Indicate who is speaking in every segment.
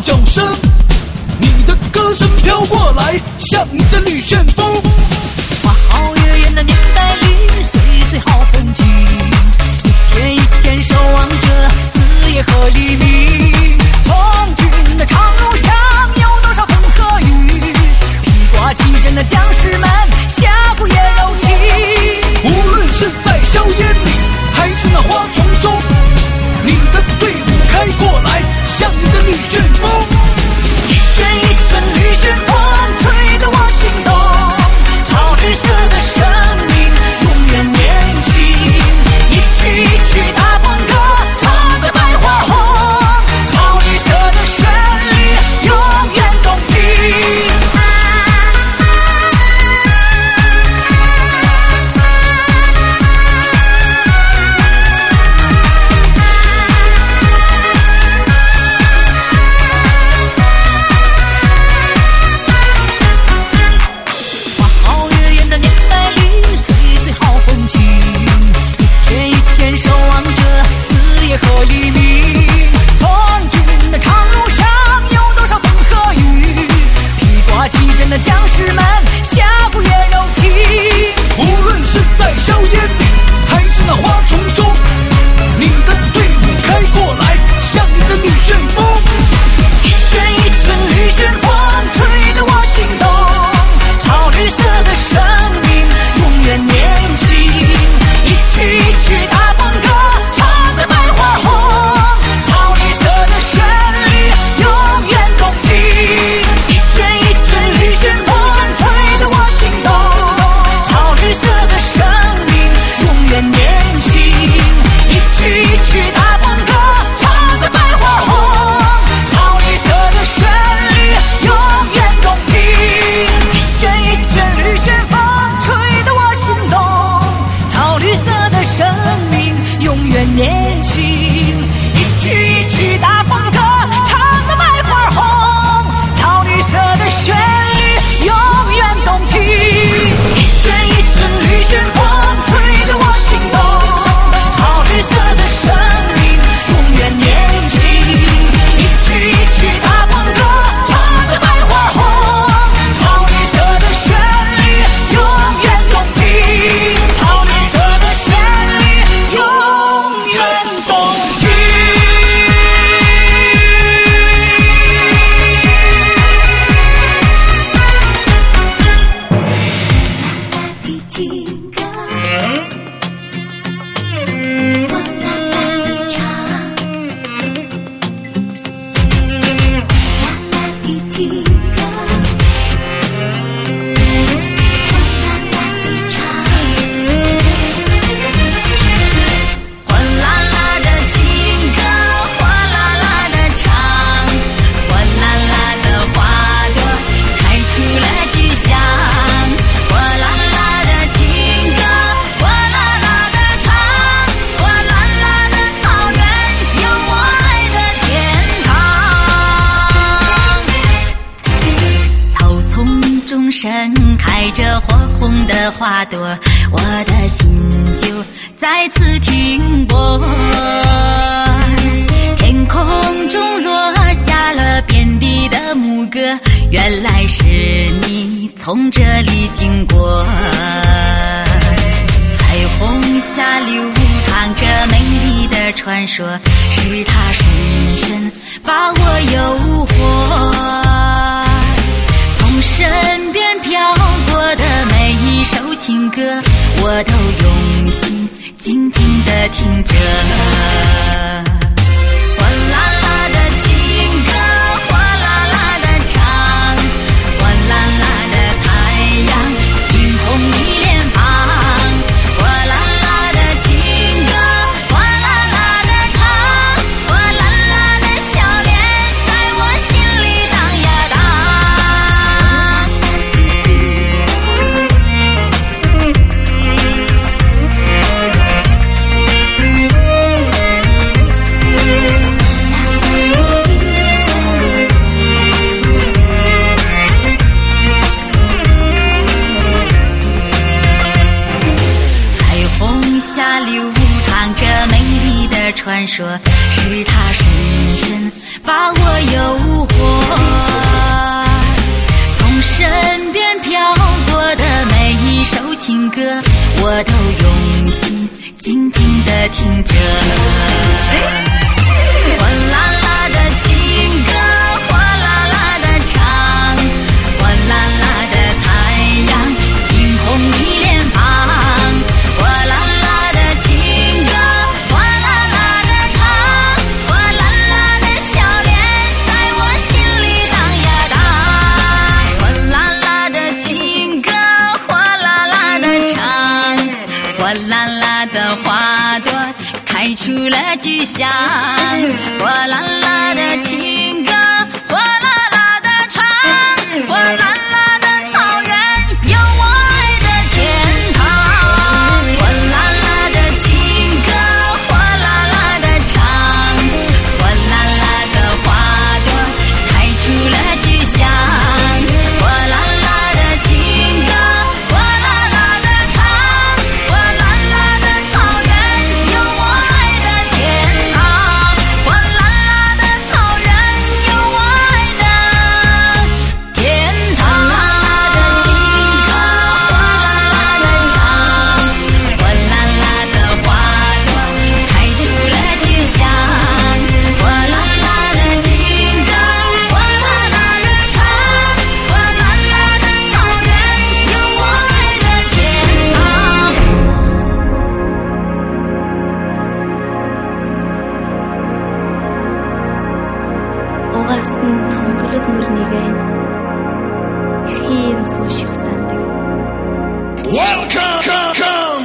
Speaker 1: 叫声，你的歌声飘过来，像一阵绿旋风。
Speaker 2: 花好月圆的年代里，岁岁好风景，一天一天守望着子夜和黎明。从军的长路上有多少风和雨，披挂骑阵的将士们下不也柔情。
Speaker 1: 无论是在硝烟里，还是那花丛中，你的队伍开过来，像一阵绿旋风。
Speaker 2: 一阵一阵绿旋风吹得我心动，草绿色的生命永远年轻。一曲一曲大风歌唱得百花红，草绿色的旋律永远动听。和黎明，从军的长路上有多少风和雨，披挂骑阵的将士们下不也柔情。
Speaker 1: 无论是在硝烟里，还是那花丛中，你的队伍开过来，像一阵绿旋风。
Speaker 2: 一阵一阵绿旋风吹得我心动，草绿色的生命永远年轻。一曲一曲大风歌唱得百花红，草绿色的旋律永远动听。一阵一阵绿旋风吹得我心动，草绿色的生命永远年轻。一曲一曲大风歌唱得百花红，草绿色的旋律永远动听。一阵一阵绿旋风吹得我心动，草绿色的生命永远年轻。一曲一曲大风歌唱得百花红，草绿色的旋律永远动听。一阵一阵绿旋风吹得我心动，草绿色的生命永远年轻。一曲一曲大风歌唱得百花红，草绿色的旋律永远动听。草绿色的旋律永远动听。
Speaker 3: 情歌，我啦啦地唱，啦啦的情歌，我啦啦地唱，
Speaker 2: 哗啦啦的情歌，哗啦啦的唱，哗啦啦的花朵开出了吉祥。哗啦啦的情歌，哗啦啦的唱，哗啦啦的草原有我爱的天堂。草丛中盛开着火红的花朵，我的心就再次停泊。天空中落下了遍地的牧歌，原来是你从这里经过。彩虹下流淌着美丽的传说，是它深深把我诱惑。从身边飘过的每一首情歌，我都用心静静地听着。哗啦啦的情歌，哗啦啦的唱，哗啦啦的太阳映红你脸庞。哗啦啦的情歌，哗啦啦的唱，哗啦啦的笑脸在我心里荡呀荡。
Speaker 4: 传说，是他深深把我诱惑。从身边飘过的每一首情歌，我都用心静静地听着。哗啦啦的情歌，哗啦啦的唱，哗啦啦的太阳映红你脸庞。哗啦啦的情歌，哗啦啦的唱，哗啦啦的笑脸在我心里荡呀荡。哗啦啦的情歌，哗啦啦的唱，哗啦啦的花朵开出了菊香。哗啦啦的情歌，哗啦啦的唱，哗啦啦的草原有我爱的天堂。哗啦啦的情歌，哗啦啦的唱，哗啦啦的花朵开出了菊香。哗啦啦的情歌，哗啦啦的唱，哗啦啦的草原有我爱的天堂。哗啦啦的草原有我爱的天堂。哗啦啦的情歌，哗啦啦的唱，哗啦啦的花朵开出了菊香。哗啦啦的情歌，哗啦啦的唱，哗啦啦的草原有我爱的天堂。
Speaker 5: Угаасны тунгалаг мөрнийгээ хийн сууших сандаг.
Speaker 1: Welcome.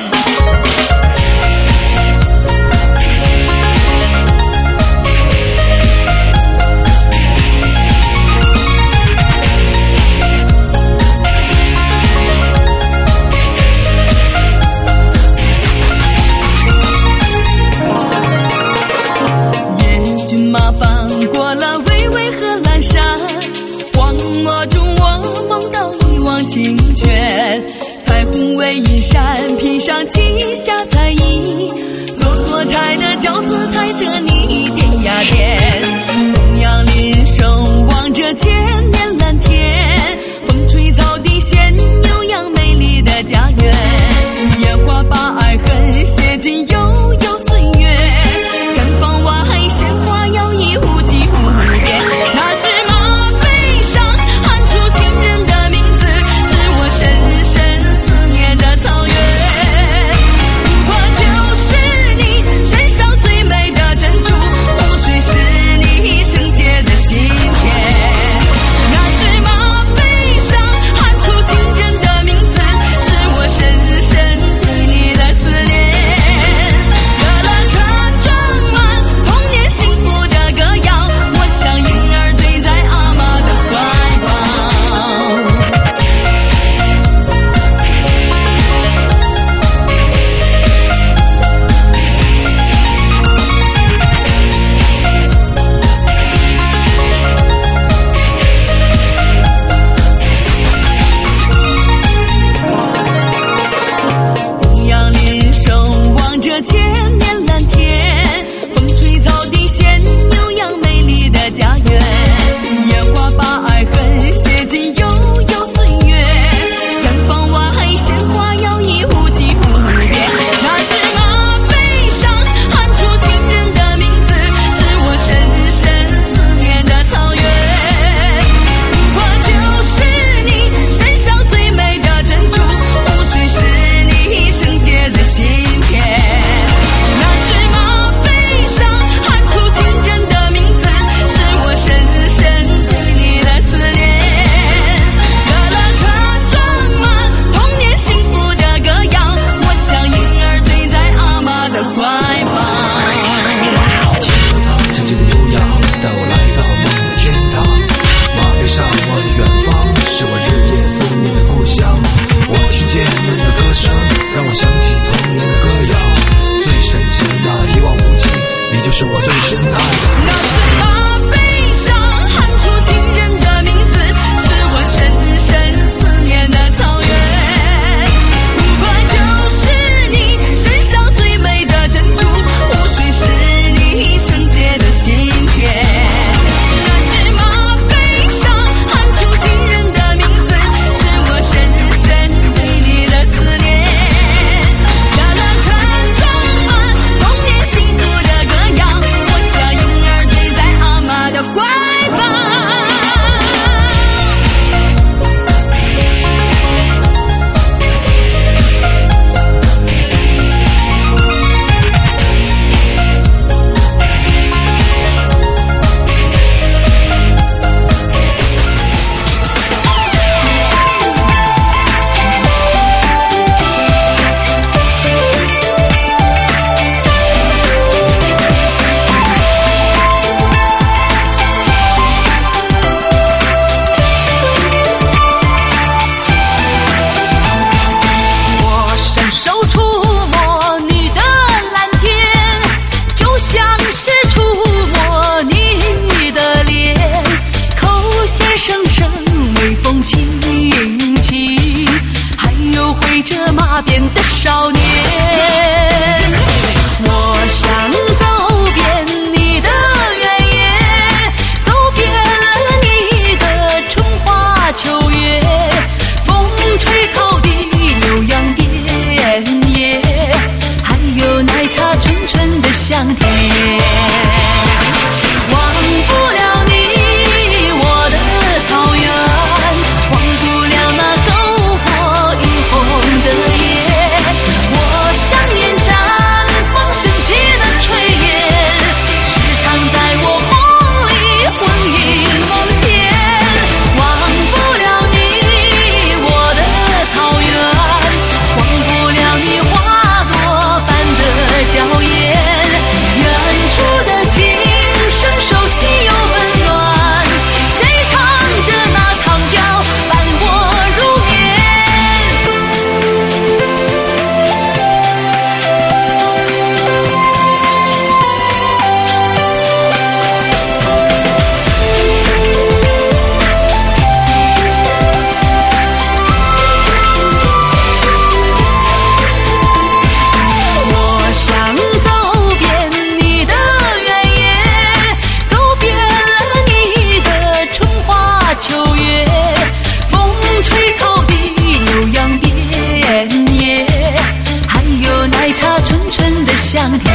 Speaker 2: 白茶纯纯的香甜。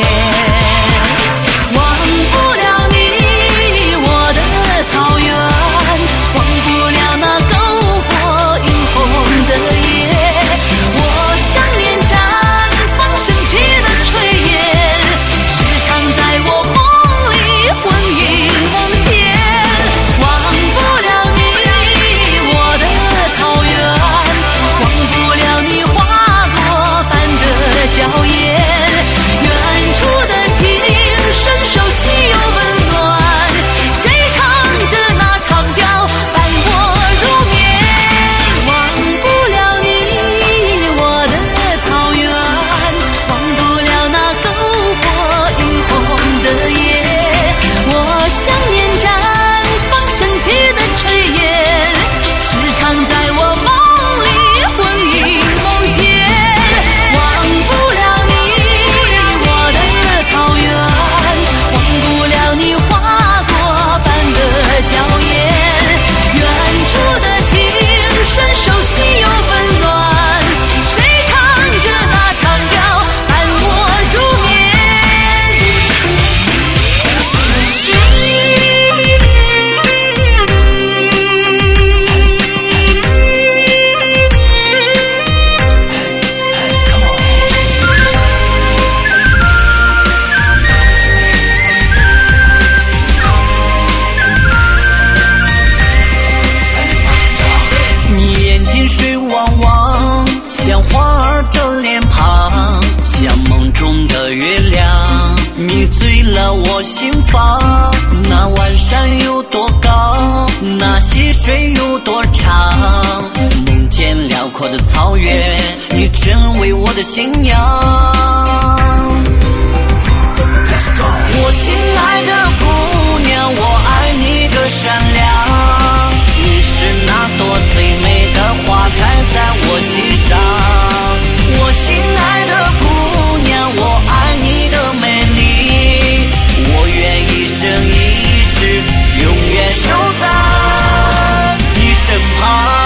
Speaker 2: 忘不了你，我的草原，忘不了那篝火映红的夜。我想念绽放升起的炊烟，时常在我梦里魂萦梦牵。忘不了你，我的草原，忘不了你花朵般的娇艳。远处的情深熟悉又温暖，谁唱着那长调伴我入眠。忘不了你，我的草原，忘不了那篝火映红的夜。我想念绽放升起的炊烟，时常在我梦里魂萦梦牵。忘不了你，我的草原，忘不了你花朵般的娇艳。远处的情深熟悉又温暖，谁唱着那长调伴我入眠。
Speaker 6: 你眼睛水汪汪，像花儿的脸庞，像梦中的月亮，迷醉了我心房。那晚山有多高，那溪水有多长，梦见辽阔的草原，你成为我的信仰。我心爱的姑娘，我爱你的善良，你是那朵最美的花开在我心上。我心爱的姑娘，我爱你的美丽，我愿一生一世永远守在你身旁。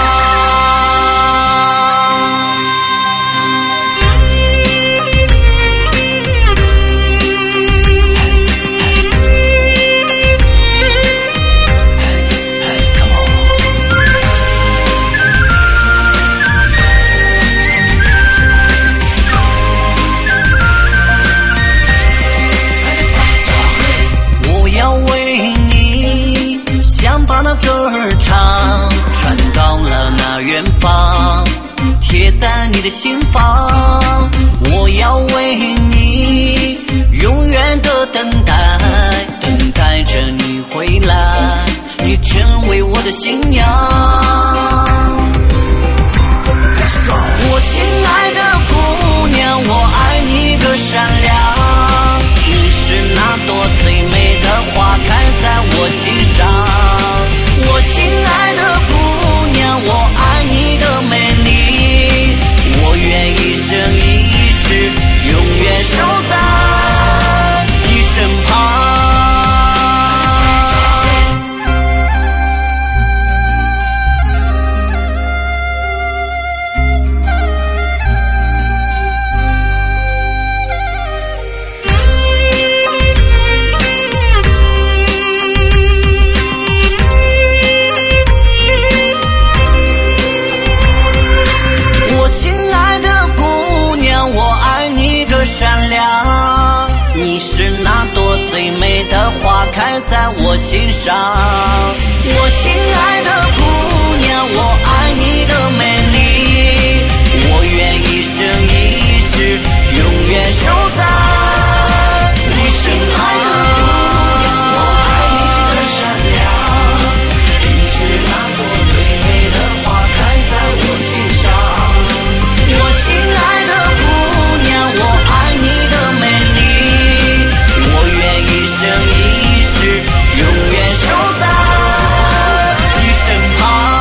Speaker 6: 我要为你想把那歌儿唱，传到了那远方，贴在你的心房。我要为你永远的等待，等待着你回来，你成为我的信仰。我心爱的姑娘，我爱你的善良，你是那朵最美的花开在我心上。我心爱的姑娘，我爱你的美丽，我愿一生一世永远守在你身旁。我心爱的姑娘，我爱你的善良，你是那朵最美的花开在我心上。我心爱的姑娘，我爱你的美丽，我愿一生一世永远守在你身旁。我爱你的善良，你是那朵最美的花开在我心上。我心爱的姑娘，我爱你的美丽，我愿一生一世永远守在你身旁。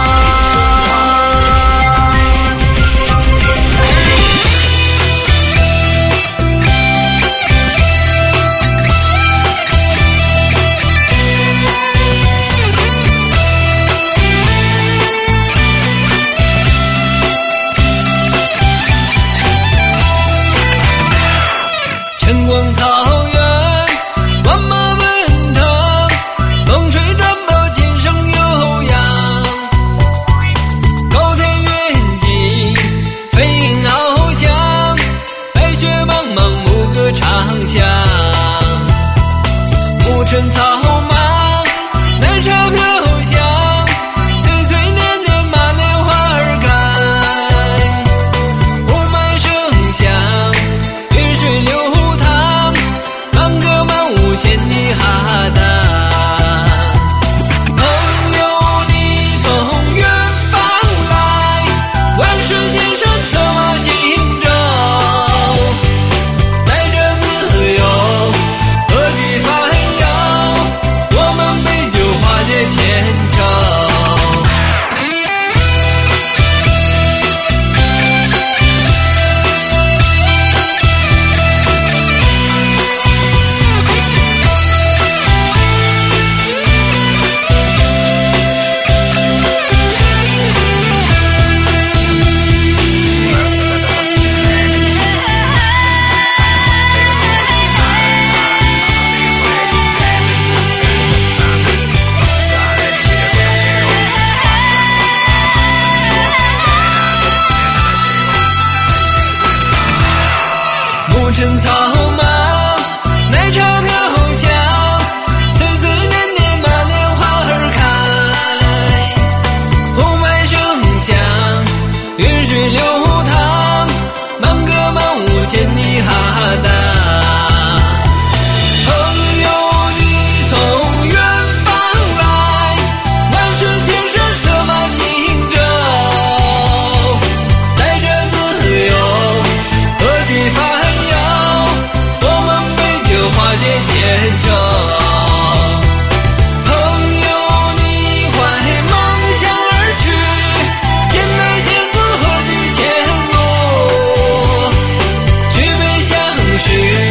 Speaker 1: 春草莽，奶茶飘香，岁岁年年把莲花儿开，红麦生香，云水流淌，满歌满舞千里哈达。去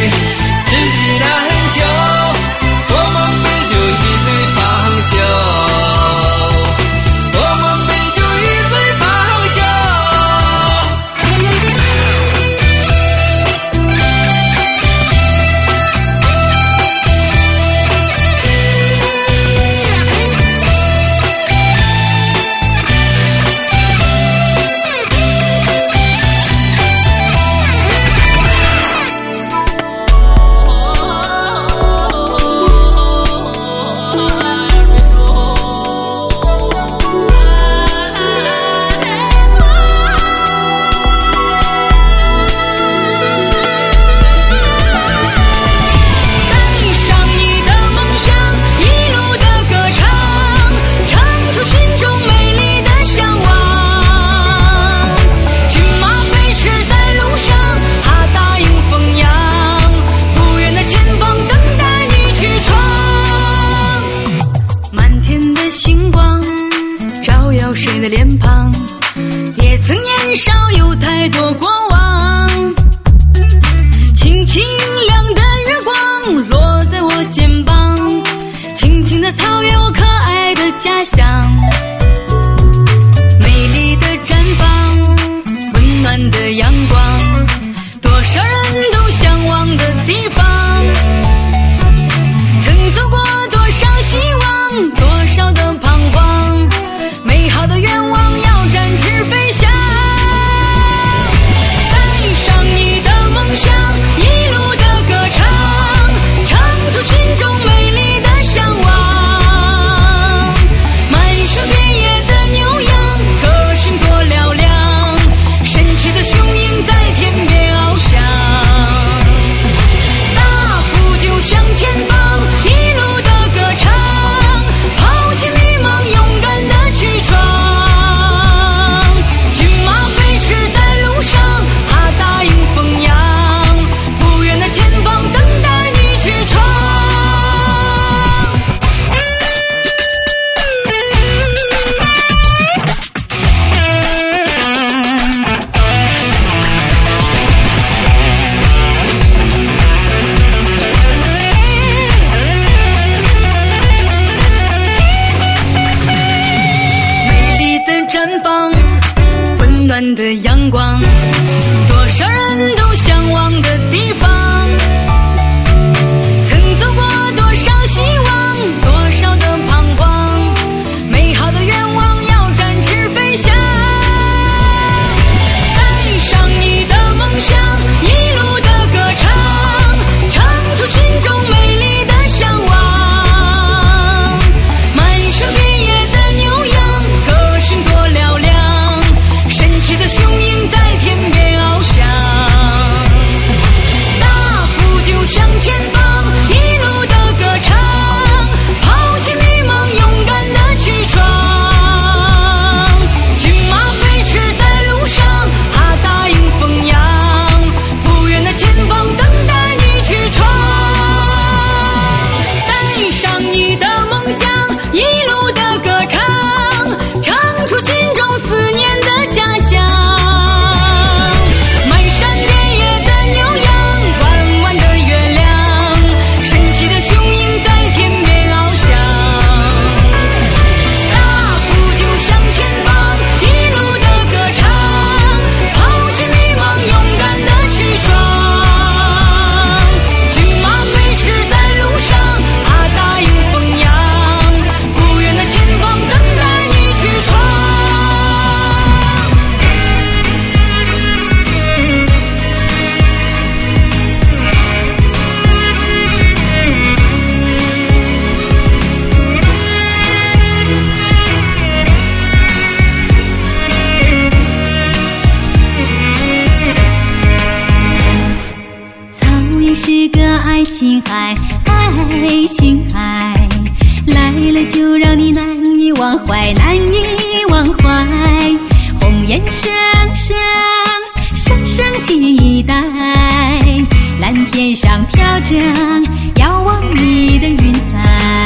Speaker 4: 是个爱情海，爱情海，来了就让你难以忘怀，难以忘怀。红颜生生，深深期待，蓝天上飘着遥望你的云彩。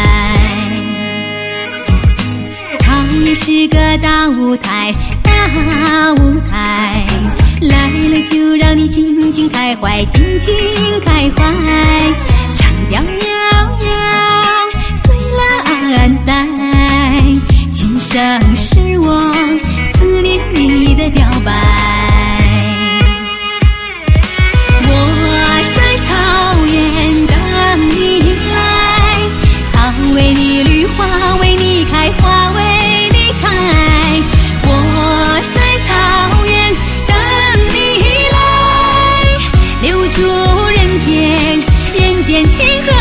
Speaker 4: 草原是个大舞台，大舞台，来了就让你静静开怀，静静开怀。长调悠悠，随了暗淡，今生是我思念你的表白。我在草原等你来，草为你绿，花为你开，花为你开。我在草原等你来，留住人间，人间情怀。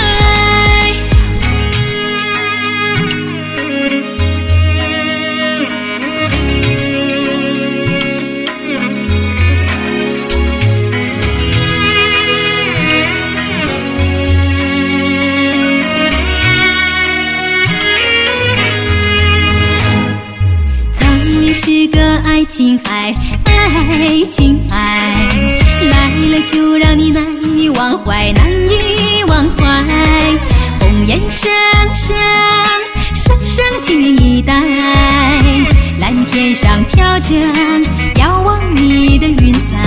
Speaker 4: 是个爱情海，爱情海，来了就让你难以忘怀，难以忘怀。红颜生生，深深期待，蓝天上飘着遥望你的云彩。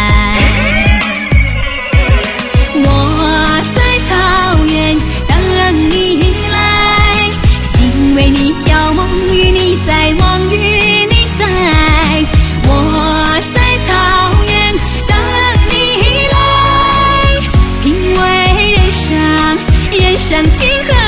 Speaker 4: 我在草原等你来，心为你跳，梦与你在，梦与你在。我在草原等你来，品味人生，人生情怀。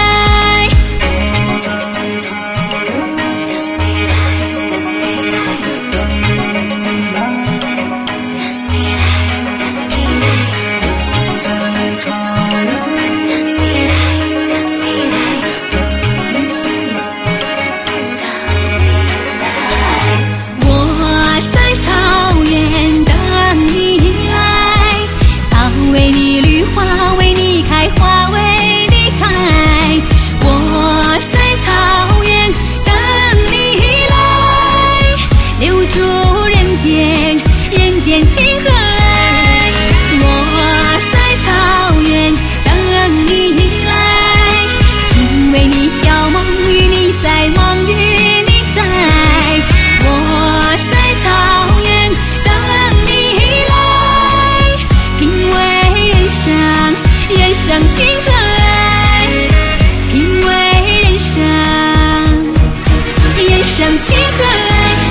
Speaker 4: 为你绿，花为你开，花为你开。我在草原等你来，留住人间，人间情怀。我在草原等你来，心为你跳，梦与你在，梦与你在。我在草原等你来，品味人生情怀，品味人生，人生情怀。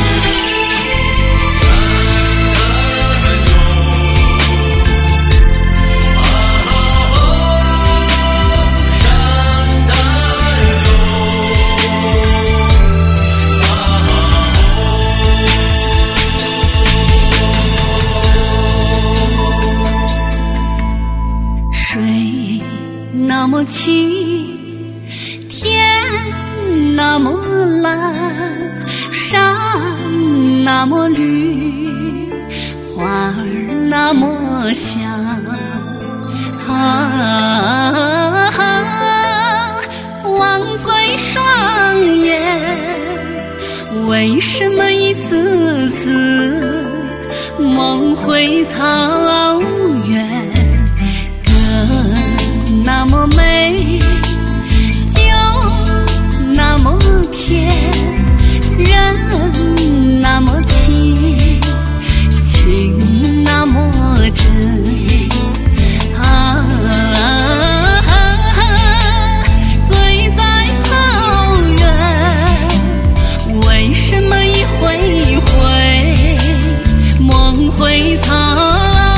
Speaker 4: 那么清，天那么蓝，山那么绿，花儿那么香。望归双眼，为什么一次次梦回草原？那么美，就那么甜，人那么情，情那么真。醉在草原，为什么一回回梦回草原？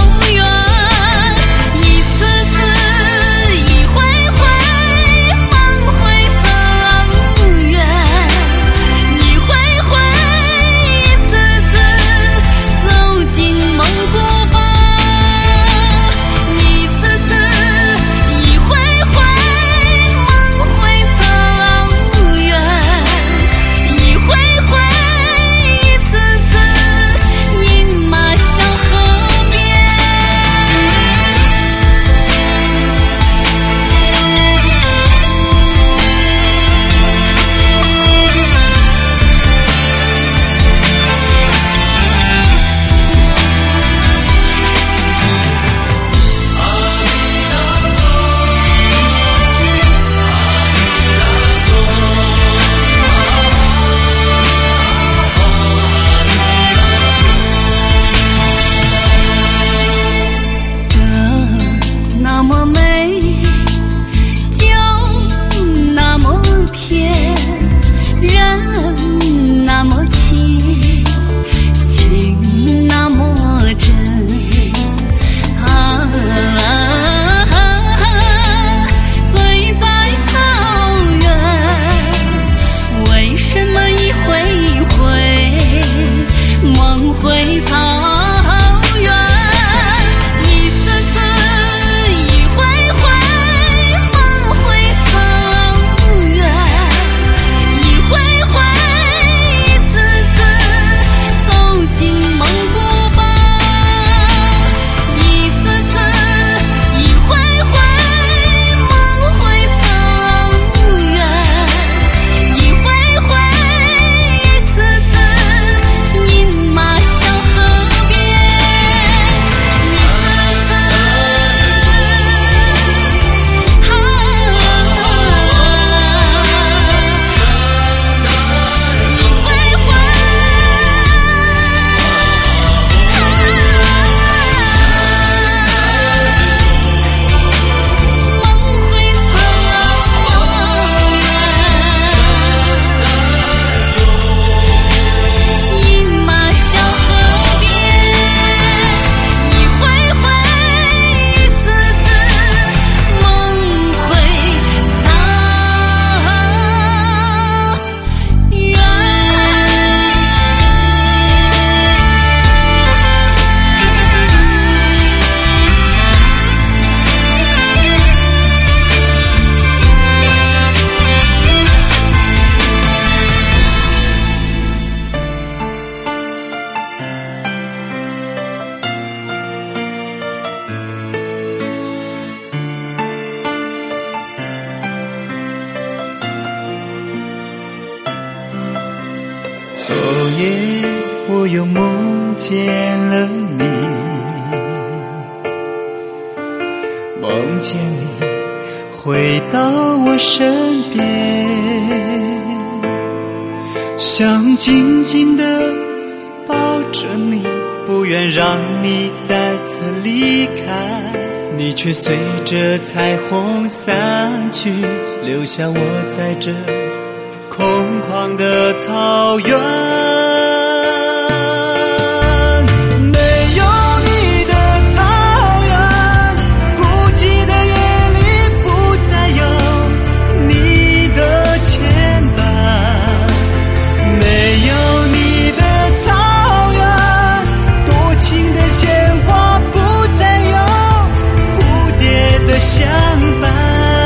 Speaker 7: 昨夜我又梦见了你，梦见你回到我身边，想紧紧地抱着你，不愿让你再次离开，你却随着彩虹散去，留下我在这空旷的草原。没有你的草原，孤寂的夜里不再有你的牵绊，没有你的草原，多情的鲜花不再有蝴蝶的相伴。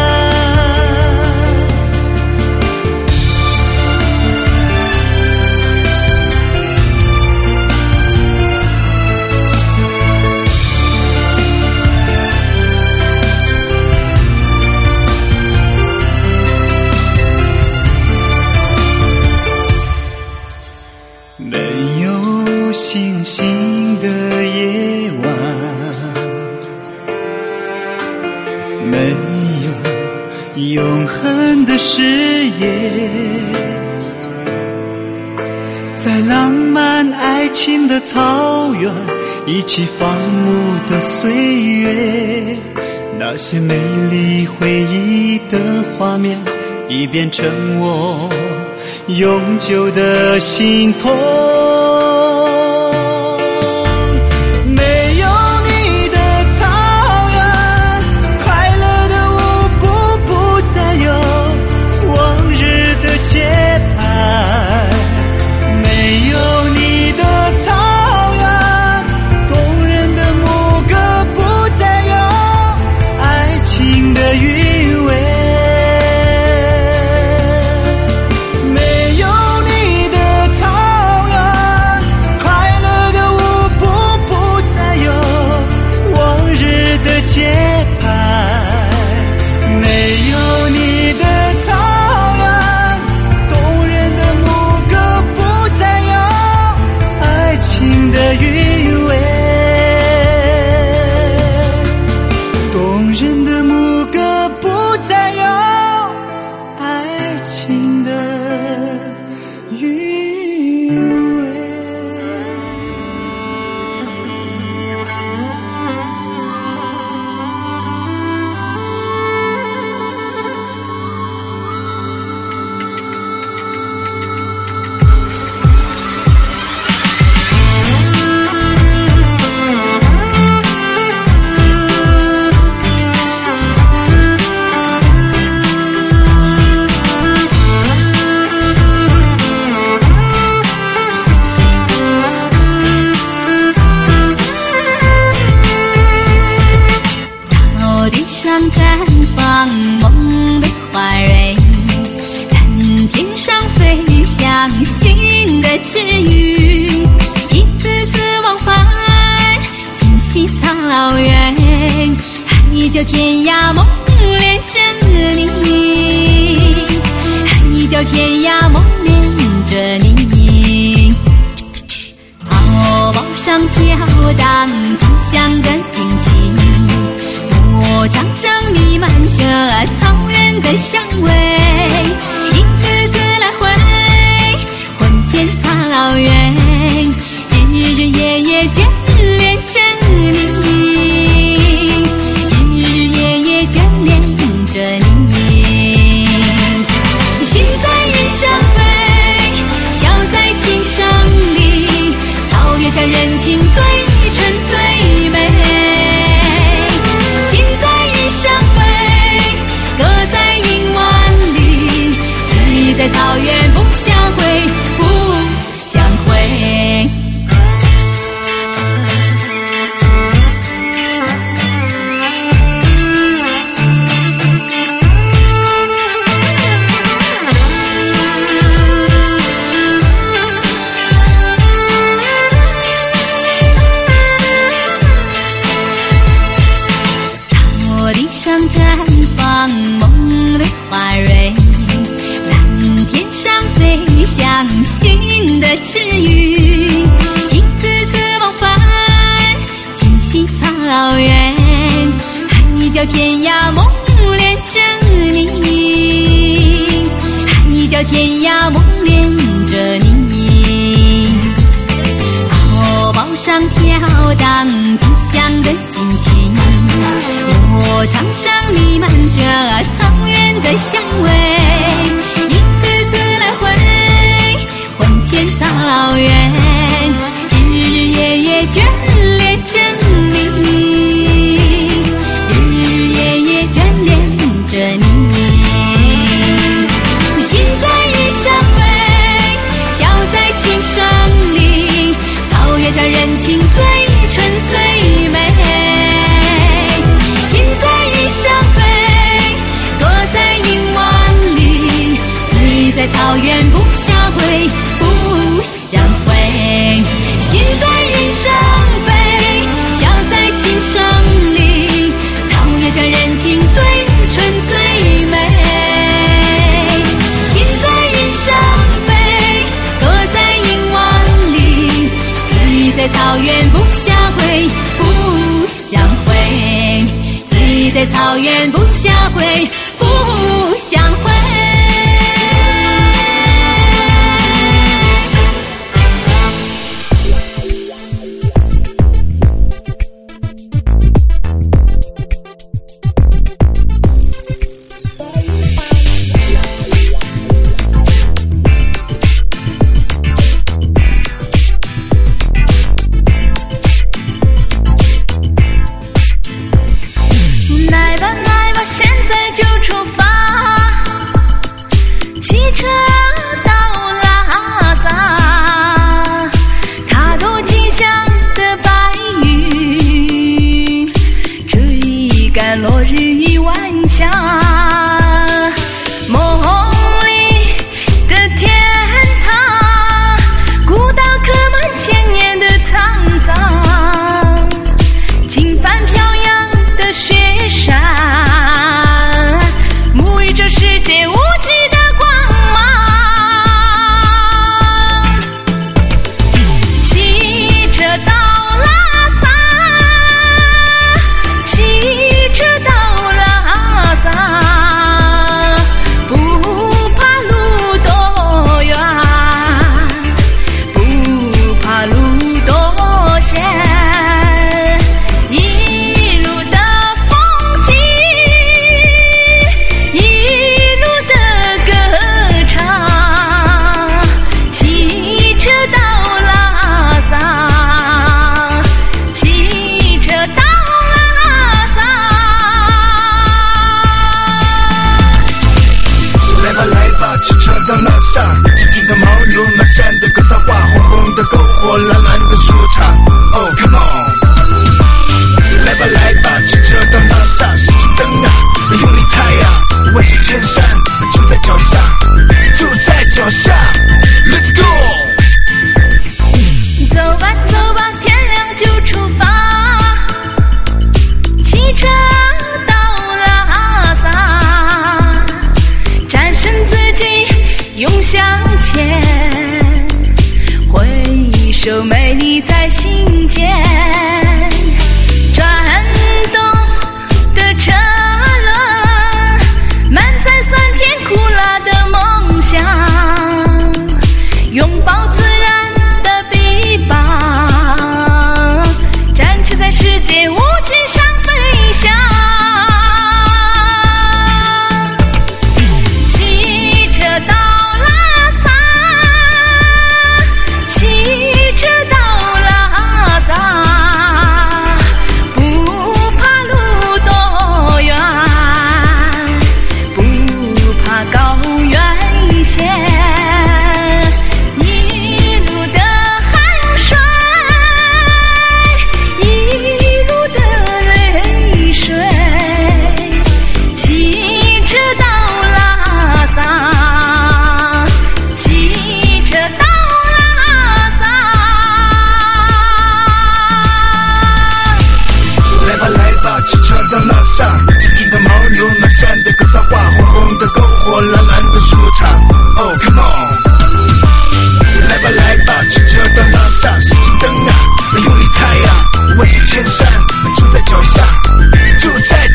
Speaker 7: 没有星星的夜晚，没有永恒的誓言，在浪漫爱情的草原，一起放牧的岁月，那些美丽回忆的画面，已变成我永久的心痛。没有你的草原，快乐的舞步不再有往日的节拍，没有你的草原，动人的牧歌不再有爱情的韵味。节拍，没有你的草原，动人的牧歌不再有爱情的韵味，动人的牧歌不再有爱情的韵味。
Speaker 4: 绽放梦的花蕊，蓝天上飞翔新的治愈，一次次往返清晰草原，海角天涯梦恋着你，海角天涯梦恋着你，敖包上飘荡清香的惊奇，我常常弥漫着草原的香味，一次次来回魂牵草原，日日夜夜眷恋着你，日日夜夜眷恋着你。心在云上飞，笑在琴声里，草原上人情最纯最美。在草原不相会，不相会。草地上绽放梦的花蕊，新的的治愈，一次次往返，清晰草原，海角天涯梦连着你，海角天涯梦连着你，挎包上飘荡吉祥的亲情，我场上弥漫着草原的香味，一次次来回魂牵草原，日日夜夜眷恋着你，日日夜夜眷恋着你，心在云上飞，笑在琴声里，草原上人情最纯最美，心在云上飞，躲在云湾里，醉在草原不下回不想回，心在云上飞，笑在琴声里，草原上人情最纯最美，心在云上飞，躲在云湾里，醉在草原不下回不想回，醉在草原不下回不想回。来吧来吧，现在就出发，汽车到拉萨，踏入吉祥的白云，追赶落日与晚霞，梦里的天堂，古道刻满千年的沧桑，经幡飘扬的雪山，沐浴着世界无际的光芒，汽车到拉萨，汽车到拉萨，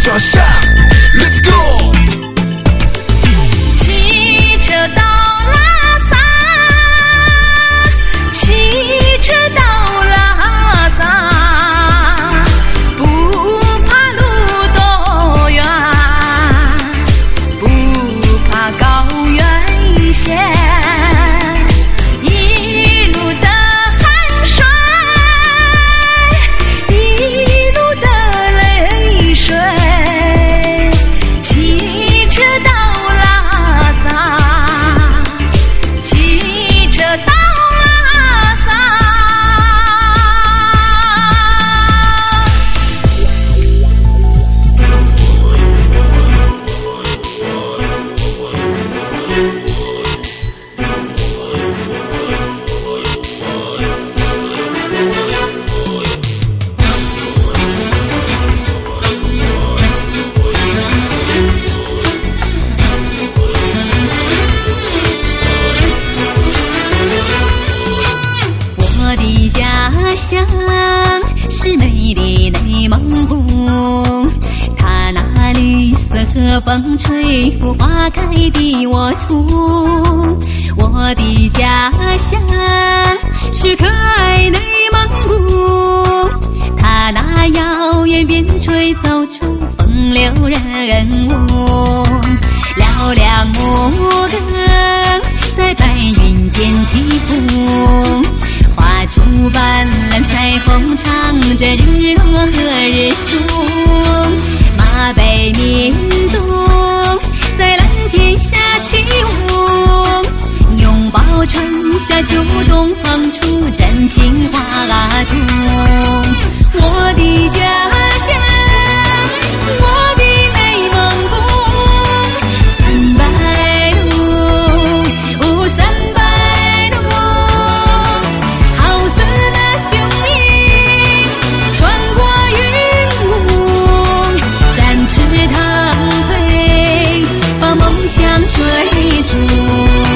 Speaker 1: 脚下 ，Let's go。
Speaker 4: 汽车到拉萨，汽车到拉萨，不怕路多远，不怕高原险，一路的汗水，一路的泪水。汽车到拉萨，汽车到拉萨。我的家乡是美丽内蒙古，它那绿色和风吹拂花开的沃土。我的家乡是可爱内蒙古，它那遥远边陲走出风流人物，嘹亮牧歌在白云间起伏，画出斑斓彩虹，唱着日落和日出。马背民族在蓝天下起舞，拥抱春夏秋冬，放出真情话图。我的家乡，我的内蒙古，300路，300路。好似那雄鹰穿过云雾，展翅腾飞，把梦想追逐。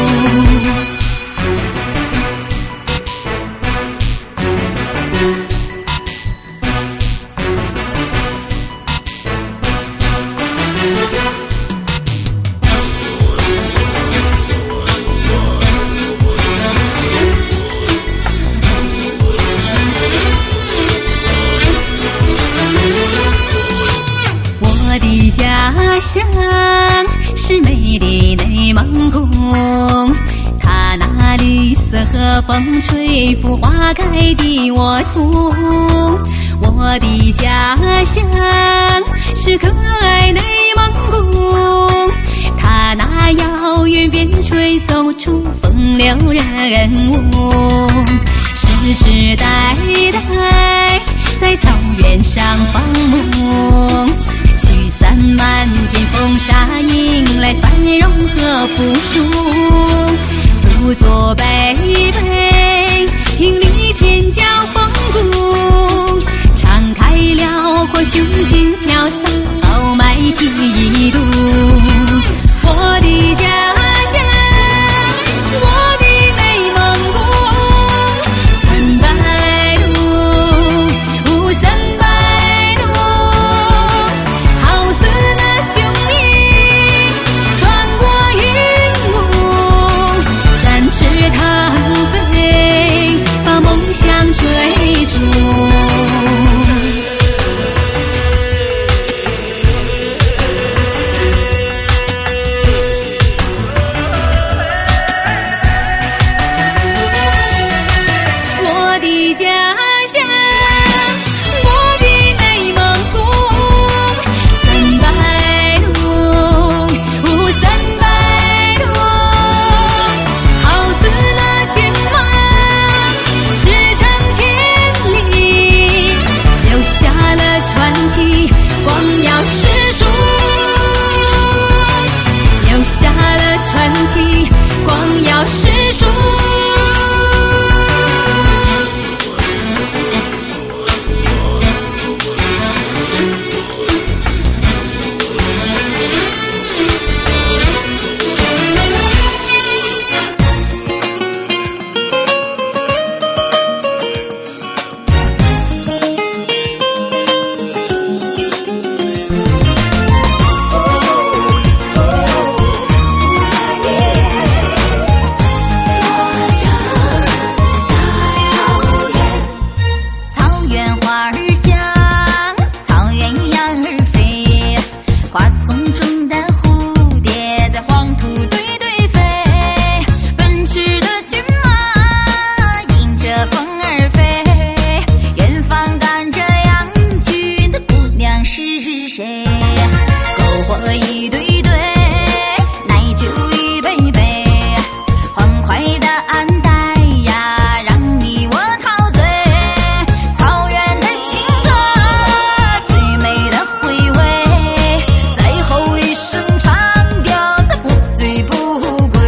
Speaker 4: 我的家乡是美丽内蒙古，它那绿色和风吹拂花开的沃土。我的家乡是可爱内蒙古，它那遥远边陲走出风流人物，世世代代在草原上放牧，驱散漫天风沙，迎来繁荣和富庶。祖祖辈辈听犁田叫风鼓，敞开辽阔胸襟，飘洒豪迈气度。我的家乡，我的内蒙古，300 谁？篝火一堆堆，奶酒一杯杯，欢快的安待呀，让你我陶醉。草原的情歌，最美的回味，最后一声长调，才不醉不归。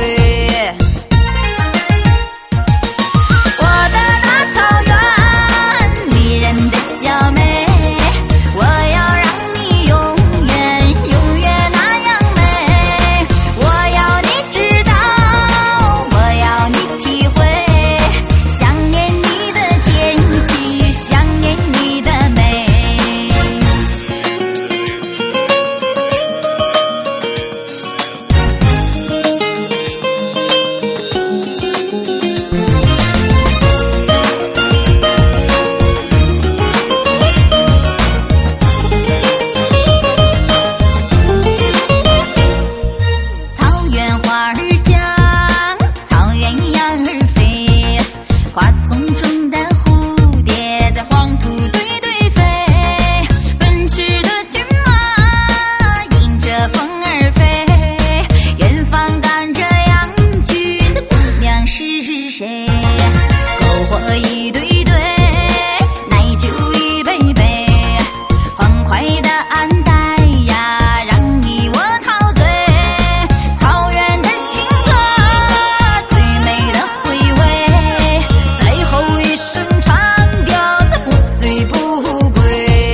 Speaker 4: 我的大草原，迷人的娇美，我要让你永远永远那样美。我要你知道，我要你体会，想念你的天气，想念你的美。草原花儿香，草原羊儿飞，花丛中的蝴蝶在黄土堆堆飞。奔驰的骏马迎着风儿飞，远方赶着羊群的姑娘是谁？篝火一堆堆，奶酒一杯杯，欢快的安待呀，让你我陶醉。草原的情歌，最美的回味，最后一声长调，才不醉不归。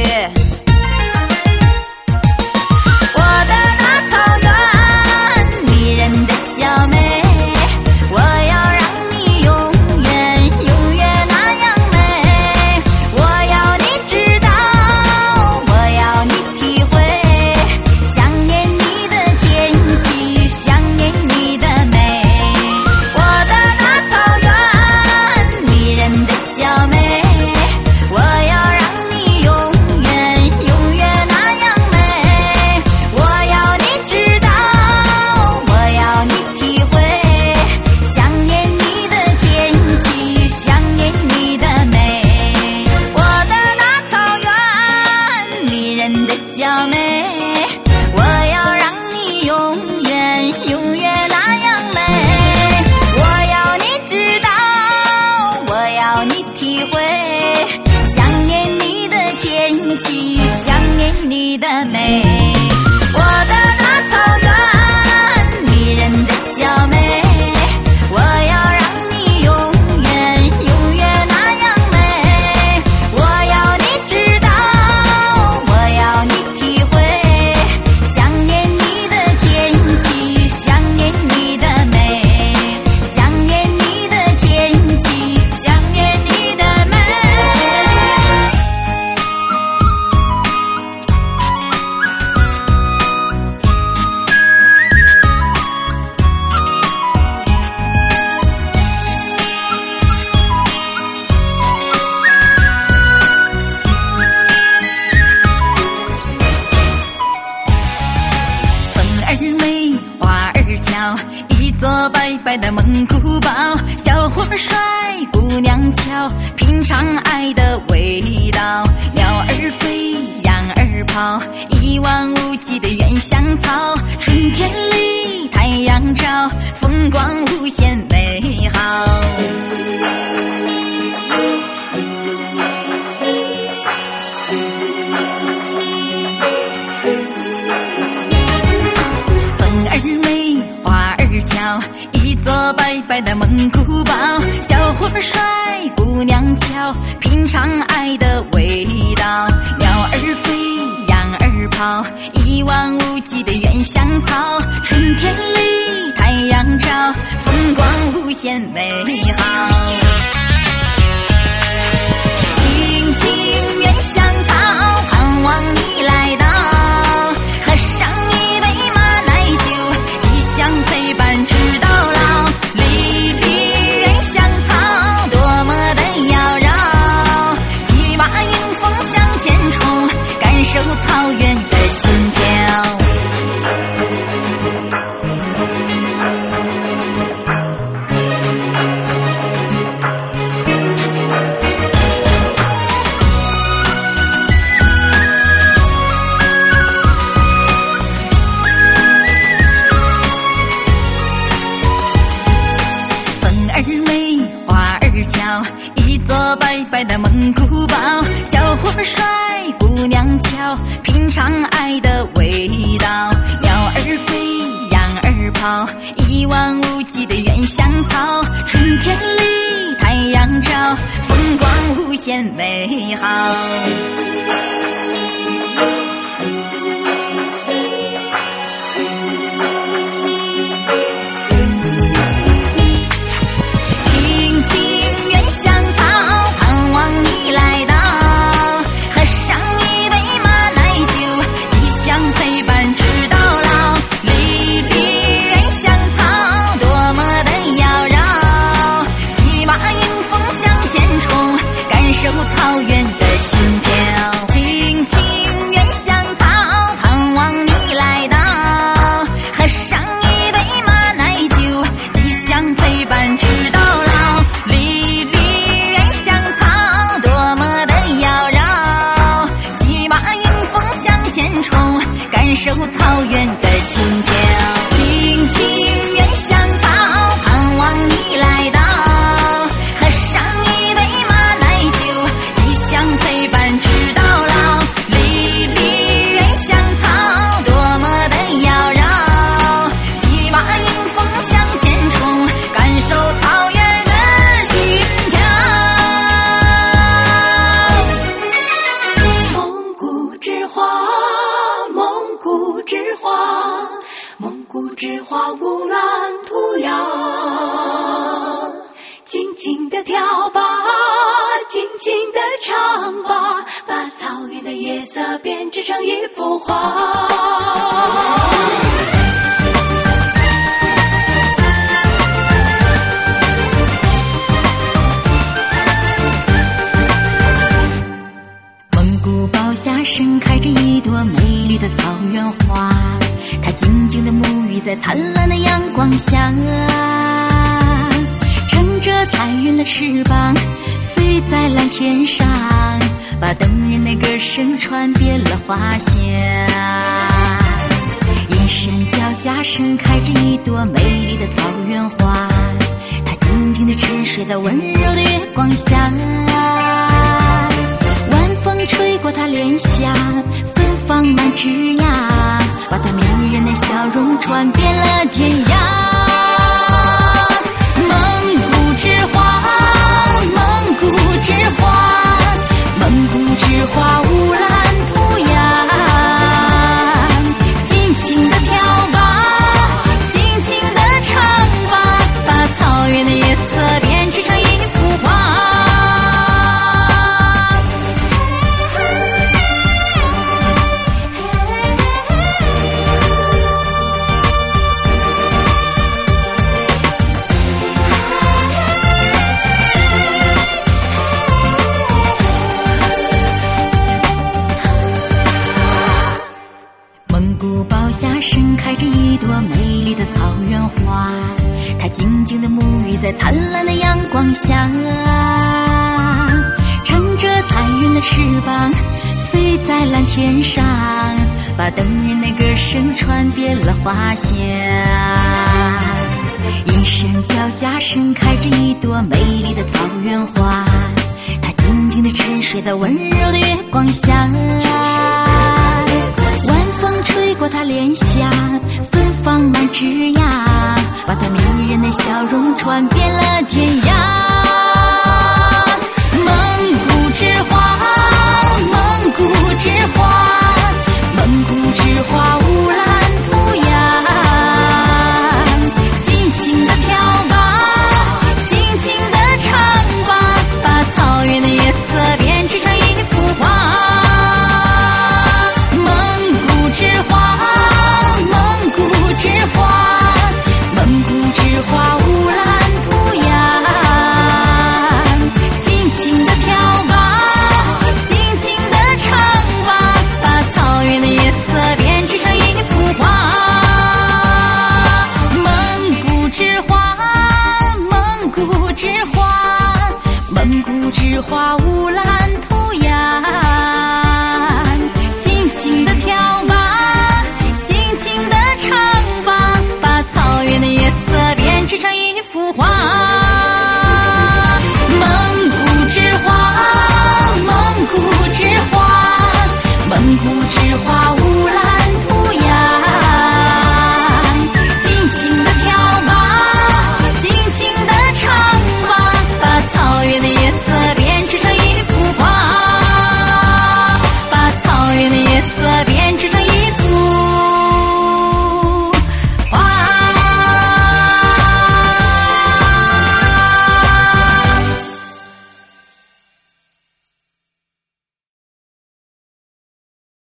Speaker 4: 我的大草原，迷人的娇美，我要让你永远永远那样美。我要你知道，我要你体会，想念你的天气，想念你的美。我的大草原，迷人的娇美，我要让你永远永远那样美。我要你知道，我要你体会，想念你的天气，想念你的美。我的大草原，迷人的娇美，我要让你永远永远那样美。我要你知道，我要你体会，想念你的天气，想念你的美。我的大草原，迷人的娇美，我要让你永远永远那样美。我要你知道，我要你体会，想念你的天气，想念你的美，想念你的天气，想念你的美。风儿美，花儿俏，一座白白的蒙古包。小伙帅，姑娘俏，品尝爱的味道。鸟儿飞，羊儿跑，一望无际的原香草。春天里太阳照，风光无限美好。风儿美，花儿俏，一座白白的蒙古包。小伙帅，姑娘俏，品尝爱的味道。鸟儿飞，羊儿跑，一望无际的原香草。春天里太阳照，风光无限美好。青青原香草，盼望你来到，喝上一杯马奶酒，吉祥陪伴直到老。粒粒原香草，多么的妖娆，骑马迎风向前冲，感受草原的心跳。 现美好。青青原香草，盼望你来到，喝上一杯马奶酒，吉祥陪伴直到老。绿绿原香草，多么的妖娆，骑马迎风向前冲，感受草原的心跳。青青原香草，盼望你来到，喝上一杯马奶酒，吉祥陪伴直到老。绿绿原香草，多么的妖娆，骑马迎风向前冲，感受草原的心跳。青青原香草，盼望你来到，喝上一杯马奶酒，吉祥陪伴直到老。绿绿原香草，多么的妖娆，骑马迎风向前冲，感受草原的心跳。
Speaker 3: 蒙古之花，蒙古之花，蒙古之花乌兰图雅，尽情地跳吧，尽情地唱吧，把草原的夜色编织成一幅画。
Speaker 4: 蒙古包下盛开着一朵美丽的草原花，它静静地沐浴在灿烂的阳光下，乘着彩云的翅膀飞在蓝天上，把动人的歌声传遍了花香。阴山脚下盛开着一朵美丽的草原花，它静静地沉睡在温柔的月光下，晚风吹过它脸颊，芬芳满枝桠，把它迷人的笑容传遍了天涯。蒙古之花，蒙古之花，蒙古之花乌兰图雅，尽情地跳吧，尽情地唱吧，把草原的夜色编织成一幅画。蒙古包下盛开着一朵美丽的草原花，它静静地沐浴在灿烂的阳光下，乘着彩云的翅膀飞在蓝天上，把动人的歌声传遍了花香。阴山脚下盛开着一朵美丽的草原花，它静静地沉睡在温柔的月光下，晚风吹过它脸颊，芬芳满枝桠，把它迷人的笑容传遍了天涯。蒙古之花，蒙古之花，蒙古之花乌兰图雅，尽情地跳吧，尽情地唱吧，把草原的夜色编织成一幅画。蒙古之花，蒙古之花，蒙古之花乌兰图雅，尽情地跳吧，尽情地唱吧，把草原的夜色编织成一幅画。蒙古之花，蒙古之花，蒙古之花乌兰